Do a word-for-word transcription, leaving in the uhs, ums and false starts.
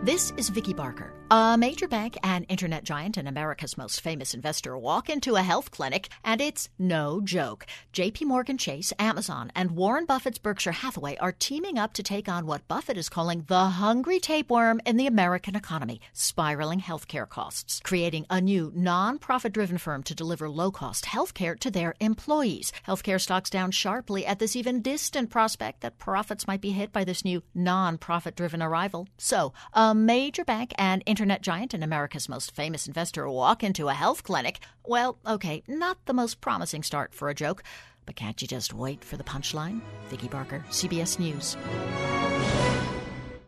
This is Vicki Barker. A major bank and internet giant and America's most famous investor walk into a health clinic, and it's no joke. J P Morgan Chase, Amazon, and Warren Buffett's Berkshire Hathaway are teaming up to take on what Buffett is calling the hungry tapeworm in the American economy, spiraling healthcare costs, creating a new non-profit-driven firm to deliver low-cost healthcare to their employees. Healthcare stocks down sharply at this even distant prospect that profits might be hit by this new non-profit-driven arrival. So, a major bank and internet giant and America's most famous investor walk into a health clinic. Well, okay, not the most promising start for a joke, but can't you just wait for the punchline? Vicki Barker, C B S News.